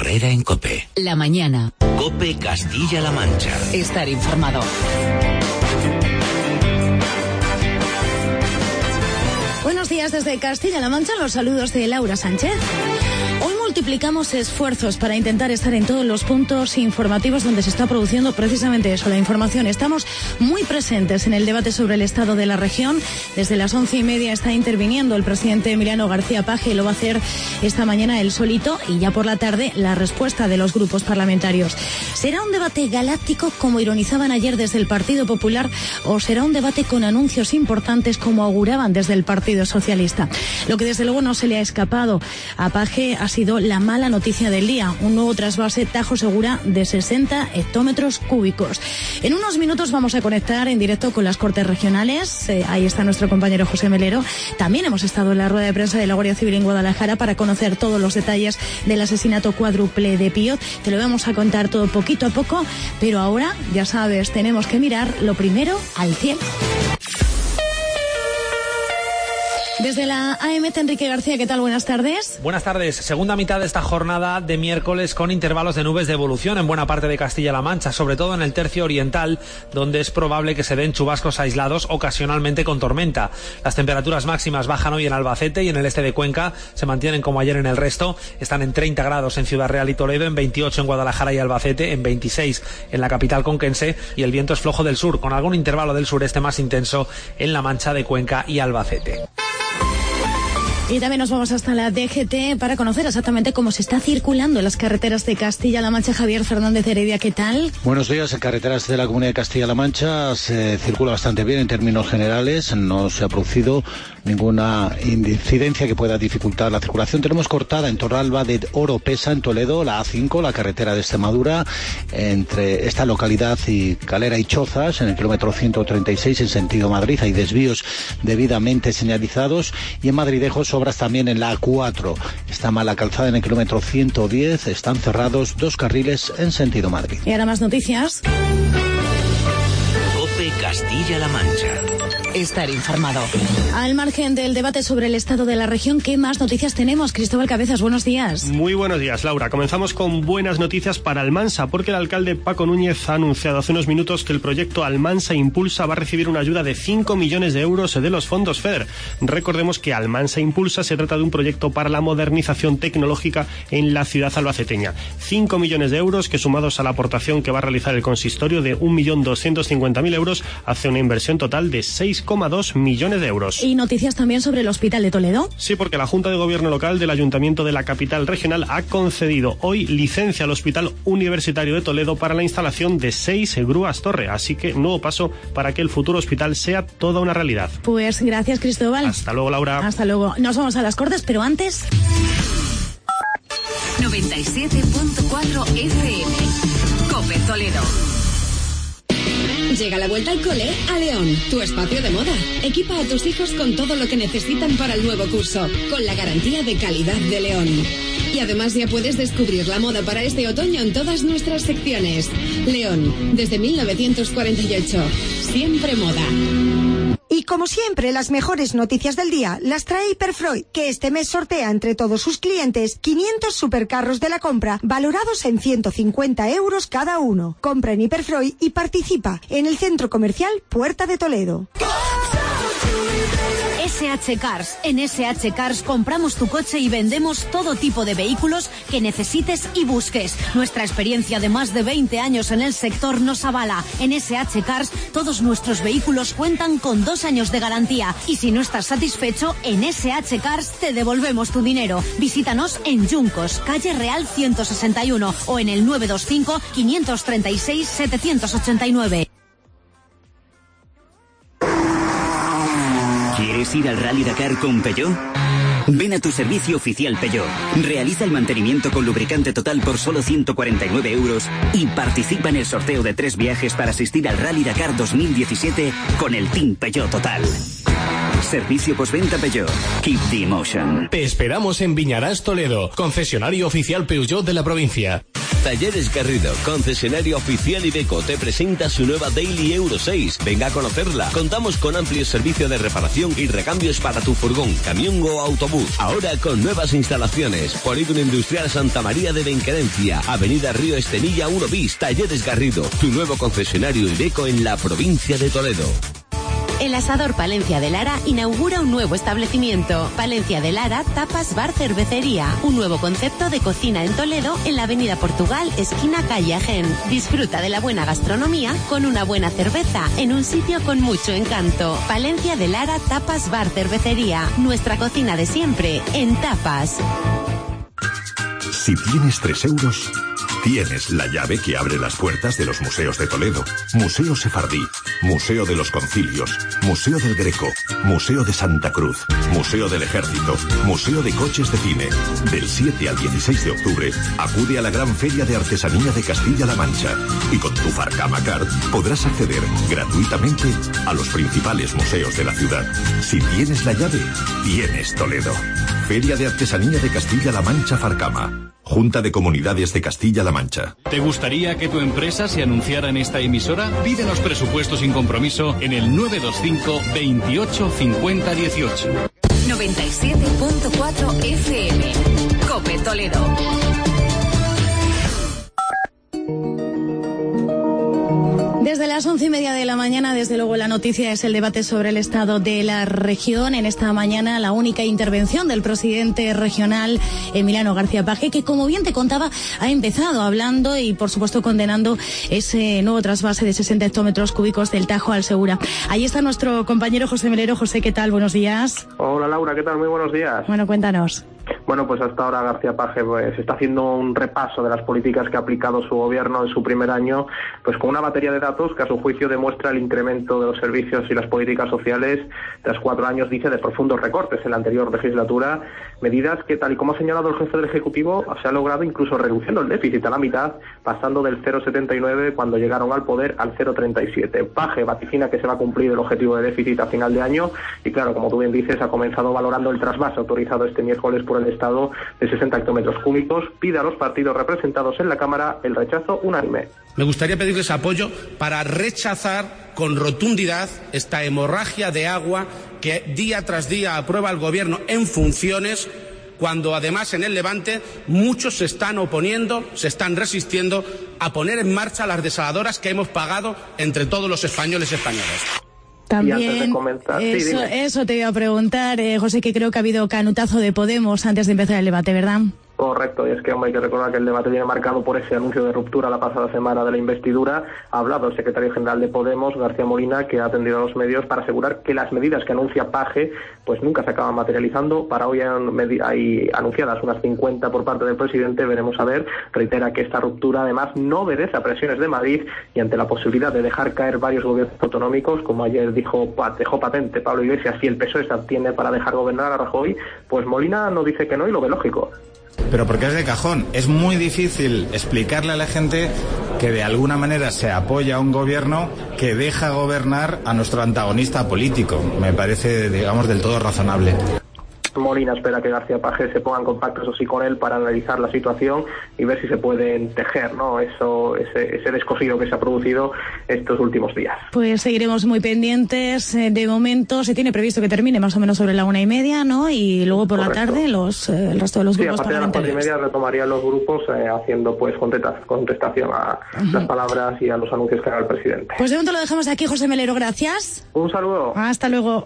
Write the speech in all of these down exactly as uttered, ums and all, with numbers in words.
Herrera en COPE. La mañana. COPE Castilla-La Mancha. Estar informado. Buenos días desde Castilla-La Mancha, los saludos de Laura Sánchez. Hoy multiplicamos esfuerzos para intentar estar en todos los puntos informativos donde se está produciendo precisamente eso, la información. Estamos muy presentes en el debate sobre el estado de la región. Desde las once y media está interviniendo el presidente Emiliano García Paje y lo va a hacer esta mañana él solito, y ya por la tarde la respuesta de los grupos parlamentarios. ¿Será un debate galáctico como ironizaban ayer desde el Partido Popular o será un debate con anuncios importantes como auguraban desde el Partido Socialista? Lo que desde luego no se le ha escapado a Paje ha sido la mala noticia del día, un nuevo trasvase Tajo Segura de sesenta hectómetros cúbicos. En unos minutos vamos a conectar en directo con las Cortes Regionales, eh, ahí está nuestro compañero José Melero. También hemos estado en la rueda de prensa de la Guardia Civil en Guadalajara para conocer todos los detalles del asesinato cuádruple de Piot. Te lo vamos a contar todo poquito a poco, pero ahora, ya sabes, tenemos que mirar lo primero al cielo. Desde la A M T, Enrique García, ¿qué tal? Buenas tardes. Buenas tardes. Segunda mitad de esta jornada de miércoles con intervalos de nubes de evolución en buena parte de Castilla-La Mancha, sobre todo en el tercio oriental, donde es probable que se den chubascos aislados, ocasionalmente con tormenta. Las temperaturas máximas bajan hoy en Albacete y en el este de Cuenca, se mantienen como ayer en el resto. Están en treinta grados en Ciudad Real y Toledo, en veintiocho en Guadalajara y Albacete, en veintiséis en la capital conquense, y el viento es flojo del sur, con algún intervalo del sureste más intenso en La Mancha de Cuenca y Albacete. Y también nos vamos hasta la D G T para conocer exactamente cómo se está circulando en las carreteras de Castilla-La Mancha. Javier Fernández Heredia, ¿qué tal? Buenos días. En carreteras de la Comunidad de Castilla-La Mancha se circula bastante bien en términos generales. No se ha producido ninguna incidencia que pueda dificultar la circulación. Tenemos cortada en Torralba de Oropesa, en Toledo, la A cinco, la carretera de Extremadura, entre esta localidad y Calera y Chozas, en el kilómetro ciento treinta y seis en sentido Madrid. Hay desvíos debidamente señalizados. Y en Madridejos, obras también en la A cuatro. Está mala calzada en el kilómetro ciento diez. Están cerrados dos carriles en sentido Madrid. Y ahora más noticias. COPE Castilla-La Mancha. Estar informado. Al margen del debate sobre el estado de la región, ¿qué más noticias tenemos? Cristóbal Cabezas, buenos días. Muy buenos días, Laura. Comenzamos con buenas noticias para Almansa, porque el alcalde Paco Núñez ha anunciado hace unos minutos que el proyecto Almansa Impulsa va a recibir una ayuda de cinco millones de euros de los fondos FEDER. Recordemos que Almansa Impulsa se trata de un proyecto para la modernización tecnológica en la ciudad albaceteña. cinco millones de euros que, sumados a la aportación que va a realizar el consistorio de un millón doscientos cincuenta mil euros, hace una inversión total de seis coma dos millones de euros. ¿Y noticias también sobre el Hospital de Toledo? Sí, porque la Junta de Gobierno Local del Ayuntamiento de la capital regional ha concedido hoy licencia al Hospital Universitario de Toledo para la instalación de seis grúas torre, así que nuevo paso para que el futuro hospital sea toda una realidad. Pues gracias, Cristóbal. Hasta luego, Laura. Hasta luego. Nos vamos a las Cortes, pero antes... noventa y siete punto cuatro F M. COPE Toledo. Llega la vuelta al cole a León, tu espacio de moda. Equipa a tus hijos con todo lo que necesitan para el nuevo curso, con la garantía de calidad de León. Y además ya puedes descubrir la moda para este otoño en todas nuestras secciones. León, desde mil novecientos cuarenta y ocho. Siempre moda. Y como siempre, las mejores noticias del día las trae Hiperfreud, que este mes sortea entre todos sus clientes quinientos supercarros de la compra, valorados en ciento cincuenta euros cada uno. Compra en Hiperfreud y participa en el Centro Comercial Puerta de Toledo. S H Cars. En S H Cars compramos tu coche y vendemos todo tipo de vehículos que necesites y busques. Nuestra experiencia de más de veinte años en el sector nos avala. En S H Cars todos nuestros vehículos cuentan con dos años de garantía. Y si no estás satisfecho, en S H Cars te devolvemos tu dinero. Visítanos en Yuncos, calle Real ciento sesenta y uno o en el nueve dos cinco, cinco tres seis, siete ocho nueve. ¿Quieres ir al Rally Dakar con Peugeot? Ven a tu servicio oficial Peugeot. Realiza el mantenimiento con lubricante total por solo ciento cuarenta y nueve euros y participa en el sorteo de tres viajes para asistir al Rally Dakar dos mil diecisiete con el Team Peugeot Total. Servicio postventa Peugeot. Keep the emotion. Te esperamos en Viñarás, Toledo, concesionario oficial Peugeot de la provincia. Talleres Garrido, concesionario oficial Iveco, te presenta su nueva Daily Euro seis. Venga a conocerla. Contamos con amplio servicio de reparación y recambios para tu furgón, camión o autobús. Ahora con nuevas instalaciones. Polígono Industrial Santa María de Benquerencia, Avenida Río Estenilla uno bis, Talleres Garrido, tu nuevo concesionario Iveco en la provincia de Toledo. El Asador Palencia de Lara inaugura un nuevo establecimiento. Palencia de Lara, tapas, bar, cervecería. Un nuevo concepto de cocina en Toledo, en la avenida Portugal, esquina calle Agen. Disfruta de la buena gastronomía con una buena cerveza, en un sitio con mucho encanto. Palencia de Lara, tapas, bar, cervecería. Nuestra cocina de siempre, en tapas. Si tienes tres euros, tienes la llave que abre las puertas de los museos de Toledo. Museo Sefardí, Museo de los Concilios, Museo del Greco, Museo de Santa Cruz, Museo del Ejército, Museo de Coches de Cine. Del siete al dieciséis de octubre, acude a la gran Feria de Artesanía de Castilla-La Mancha y con tu Farcama Card podrás acceder gratuitamente a los principales museos de la ciudad. Si tienes la llave, tienes Toledo. Feria de Artesanía de Castilla-La Mancha Farcama. Junta de Comunidades de Castilla-La Mancha. ¿Te gustaría que tu empresa se anunciara en esta emisora? Pídenos presupuesto sin compromiso en el nueve dos cinco, veintiocho, cincuenta, dieciocho. noventa y siete punto cuatro F M. COPE Toledo. Desde las once y media de la mañana, desde luego, la noticia es el debate sobre el estado de la región. En esta mañana, la única intervención del presidente regional, Emiliano García Paje, que, como bien te contaba, ha empezado hablando y, por supuesto, condenando ese nuevo trasvase de sesenta hectómetros cúbicos del Tajo al Segura. Ahí está nuestro compañero José Melero. José, ¿qué tal? Buenos días. Hola, Laura, ¿qué tal? Muy buenos días. Bueno, cuéntanos. Bueno, pues hasta ahora García Paje pues está haciendo un repaso de las políticas que ha aplicado su gobierno en su primer año, pues con una batería de datos que a su juicio demuestra el incremento de los servicios y las políticas sociales tras cuatro años, dice, de profundos recortes en la anterior legislatura, medidas que, tal y como ha señalado el jefe del Ejecutivo, se ha logrado incluso reduciendo el déficit a la mitad, pasando del cero coma setenta y nueve cuando llegaron al poder al cero coma treinta y siete. Paje vaticina que se va a cumplir el objetivo de déficit a final de año y, claro, como tú bien dices, ha comenzado valorando el trasvase autorizado este miércoles por el Estado de sesenta hectómetros cúbicos. Pide a los partidos representados en la Cámara el rechazo unánime. Me gustaría pedirles apoyo para rechazar con rotundidad esta hemorragia de agua que día tras día aprueba el Gobierno en funciones, cuando además en el Levante muchos se están oponiendo, se están resistiendo a poner en marcha las desaladoras que hemos pagado entre todos los españoles y españolas. También, comentar, eso, sí, eso te iba a preguntar, eh, José, que creo que ha habido canutazo de Podemos antes de empezar el debate, ¿verdad? Correcto, y es que, hombre, hay que recordar que el debate viene marcado por ese anuncio de ruptura la pasada semana de la investidura. Ha hablado el secretario general de Podemos, García Molina, que ha atendido a los medios para asegurar que las medidas que anuncia Paje pues nunca se acaban materializando. Para hoy hay, hay anunciadas unas cincuenta por parte del presidente, veremos a ver. Reitera que esta ruptura además no obedece a presiones de Madrid y ante la posibilidad de dejar caer varios gobiernos autonómicos, como ayer dijo dejó patente Pablo Iglesias, si el P S O E se abstiene para dejar gobernar a Rajoy, pues Molina no dice que no y lo ve lógico. Pero porque es de cajón. Es muy difícil explicarle a la gente que de alguna manera se apoya a un gobierno que deja gobernar a nuestro antagonista político. Me parece, digamos, del todo razonable. Molina espera que García Paje se ponga en contacto, eso sí, con él para analizar la situación y ver si se pueden tejer, ¿no? Eso, ese, ese descosido que se ha producido estos últimos días. Pues seguiremos muy pendientes. De momento se tiene previsto que termine más o menos sobre la una y media, ¿no? Y luego por Correcto. la tarde los eh, el resto de los grupos sí, a partir de las cuatro y media retomarían los grupos eh, haciendo pues contestación a uh-huh. las palabras y a los anuncios que haga el presidente. Pues de momento lo dejamos aquí, José Melero. Gracias. Un saludo. Hasta luego.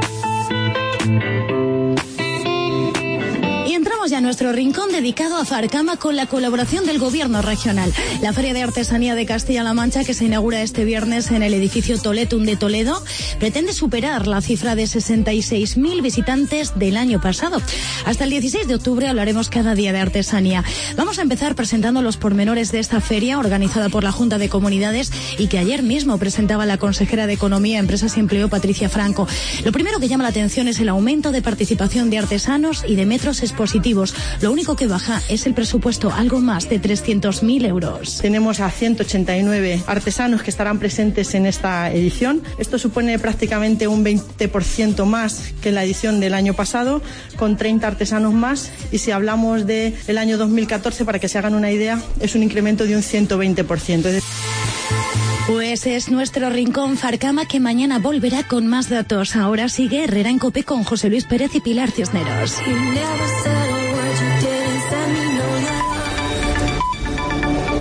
Entramos ya a nuestro rincón dedicado a Farcama con la colaboración del Gobierno regional. La Feria de Artesanía de Castilla-La Mancha, que se inaugura este viernes en el edificio Toletum de Toledo, pretende superar la cifra de sesenta y seis mil visitantes del año pasado. Hasta el dieciséis de octubre hablaremos cada día de artesanía. Vamos a empezar presentando los pormenores de esta feria organizada por la Junta de Comunidades y que ayer mismo presentaba la consejera de Economía, Empresas y Empleo, Patricia Franco. Lo primero que llama la atención es el aumento de participación de artesanos y de metros expositivos. euros. Lo único que baja es el presupuesto, algo más de trescientos mil euros. Tenemos a ciento ochenta y nueve artesanos que estarán presentes en esta edición. Esto supone prácticamente un veinte por ciento más que en la edición del año pasado, con treinta artesanos más. Y si hablamos del año dos mil catorce, para que se hagan una idea, es un incremento de un ciento veinte por ciento. Pues es nuestro rincón Farcama, que mañana volverá con más datos. Ahora sigue Herrera en COPE con José Luis Pérez y Pilar Cisneros.